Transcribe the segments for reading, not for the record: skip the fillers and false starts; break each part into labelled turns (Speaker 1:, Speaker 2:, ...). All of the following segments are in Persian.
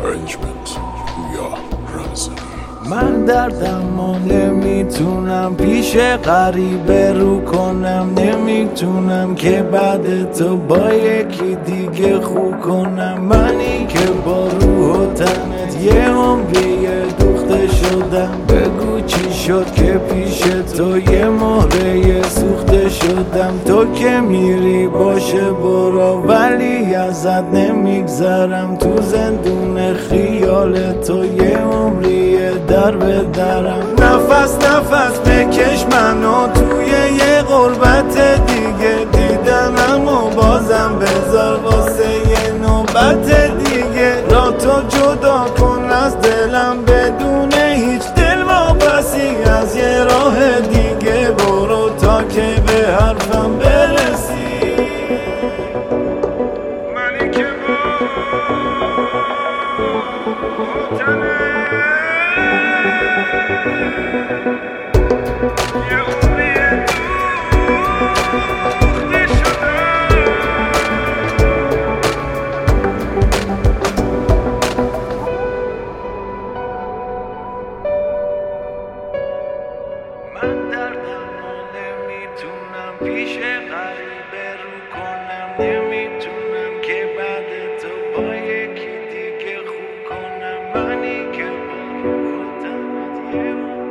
Speaker 1: Arrangement یا رمزی.
Speaker 2: من دردمو نمیتونم پیش غریبه رو کنم، نمیتونم که بعد تو با یکی دیگه خو کنم. منی که با روح و تنت یه عمری دوخته شدم، بگو چی شد که پیش تو یه مهره سوخته شدم. تو که میری باشه برو، ولی ازت نمیگذرم. تو زندون خیال تو یه عمری در به درم. نفس نفس بکش منو توی یه غربت دیگه، دیدنم و بازم بذار واسه یه نوبت دیگه. را تو جدا کن از دلم بدون هیچ دل واپسی، از یه راه دیگه برو تا که به حرفم برسی. منی که من دردمو نمیتونم پیش غریبه رو کنم، نمیتونم که بعد تو با یکی دیگه خو کنم. منی که با روح و تنت یه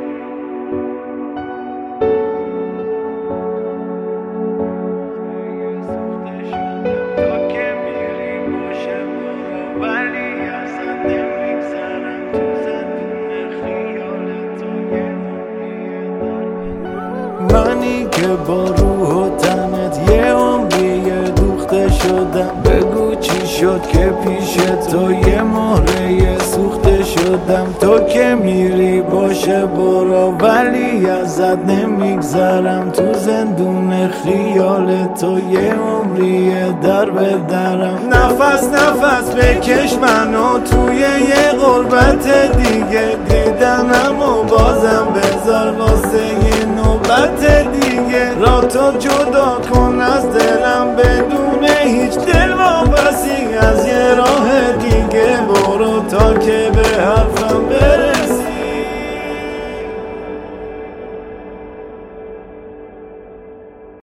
Speaker 2: سوخته شدم. تو که میری باشه برو، ولی ازت نمیگذرم. تو زندون خیال تو یه منی که با روح و تنت یه عمری دوخته شدم، بگو چی شد که پیش تو یه مهره سوخته شدم. تو که میری باشه برو، ولی ازت نمیگذرم. تو زندون خیال تو یه عمری در به درم. نفس نفس بکش منو توی یه غربت دیگه، دیدنم و بازم بذار واسه یه نوبت دیگه. را تو جدا کن از دلم بدون